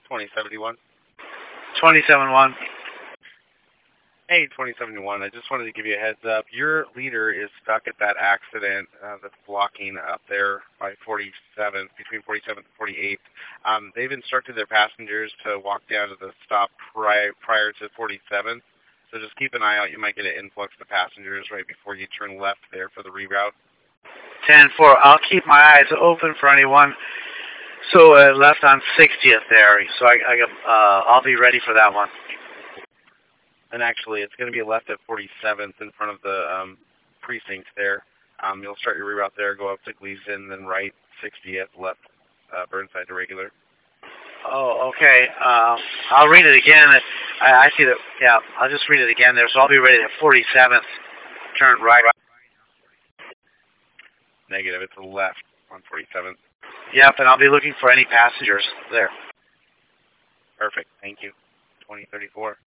2071. 2071. Hey, 2071. I just wanted to give you a heads up. Your leader is stuck at that accident that's blocking up there by 47th, between 47th and 48th. They've instructed their passengers to walk down to the stop prior to 47th. So just keep an eye out. You might get an influx of passengers right before you turn left there for the reroute. 10-4. I'll keep my eyes open for anyone. So left on 60th there. So I'll be ready for that one. And actually, it's going to be left at 47th in front of the precinct there. You'll start your reroute there, go up to Gleason, then right 60th, left Burnside to regular. Oh, okay. I'll read it again. I see that. Yeah, I'll just read it again there. So I'll be ready at 47th. Turn right. Negative. It's left on 47th. Yep, and I'll be looking for any passengers there. Perfect. Thank you. 2034.